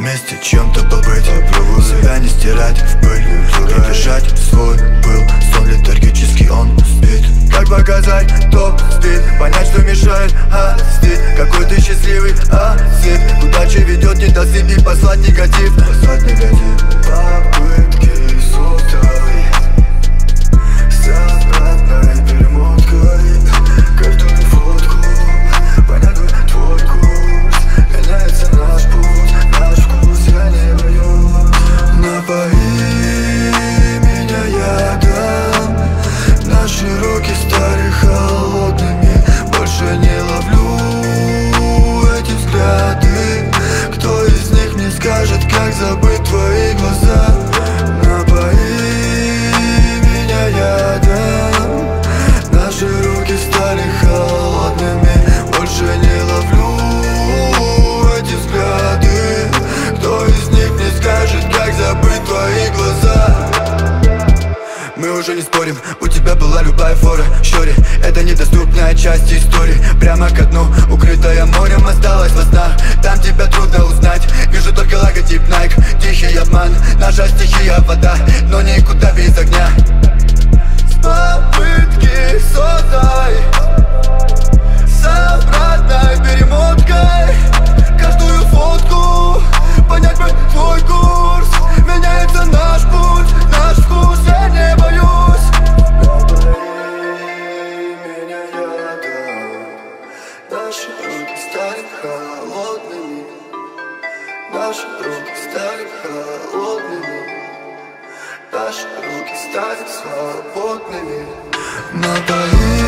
вместе чем-то побыть. Попробую себя не стирать в пыль и дышать свой пыл. Сон летаргический, он спит. Как показать топ-спид, понять, что мешает стиль. Какой ты счастливый осип. К удаче ведет недосып и послать негатив. Попытки с утрой, с обратной перемоткой. Каждую фотку, понятно твой курс. Меняется наш путь, наш вкус, я не боюсь. Напои меня ядом. Наши руки стали холодными. Больше не ловлю эти взгляды. Кто из них мне скажет, как забыть твои глаза? Напои меня ядом. Наши руки стали холодными. Больше не ловлю эти взгляды. Кто из них мне скажет, как забыть твои глаза? Мы уже не спорим, у тебя была любая фора, щори. Это недоступная часть истории. Прямо ко дну, укрытая морем, осталась во снах. Там тебя трудно узнать, вижу только логотип Nike. Тихий обман, наша стихия вода, но никуда без огня. С попытки сотой, с обратной перемоткой. Каждую фотку, понять бы твой курс. Меняется наш путь, наш вкус, я не боюсь. Меня ядом. Наши руки стали холодными. Наши руки стали холодными. Наши руки стали свободными. Напои